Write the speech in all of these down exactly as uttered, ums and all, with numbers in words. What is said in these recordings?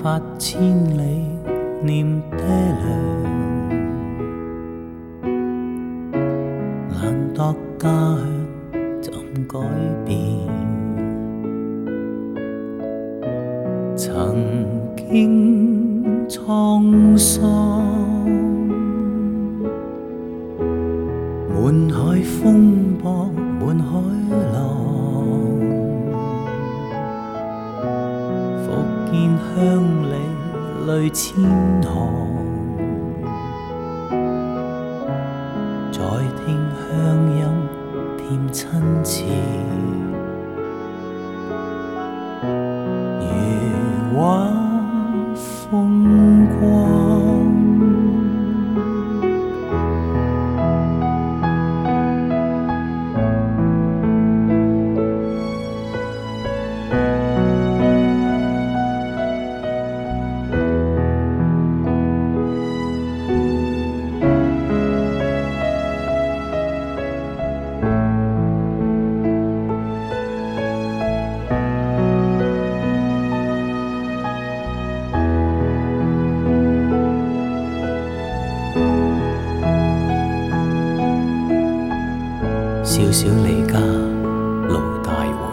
發千里念爹娘，懶惰家鄉怎改變？曾經滄桑，滿海風波，滿海浪。復見鄉里淚千行，再聽鄉音添親切。如畫風光，少少離家路大回，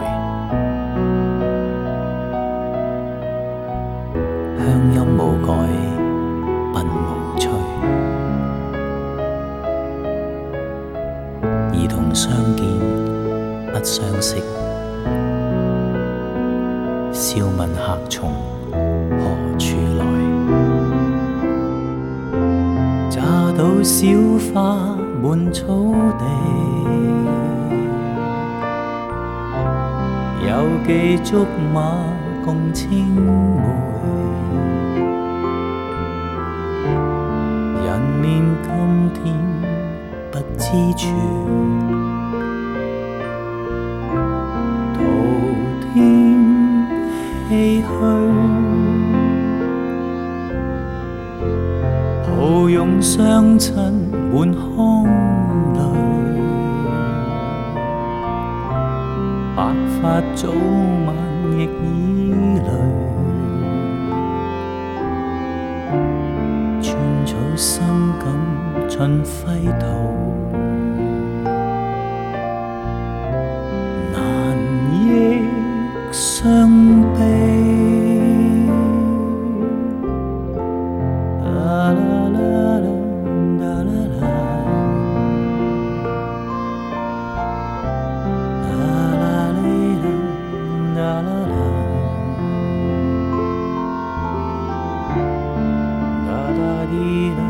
鄉音無改鬢無衰。兒童相見不相識，笑問客從何處來。乍到小花滿草地，猶記竹馬共青梅。人面今天不知處，徒添唏噓。抱擁雙親滿腔淚，白髮早晚亦已累。寸草心感盡揮毫，難憶傷悲。Da da dee da.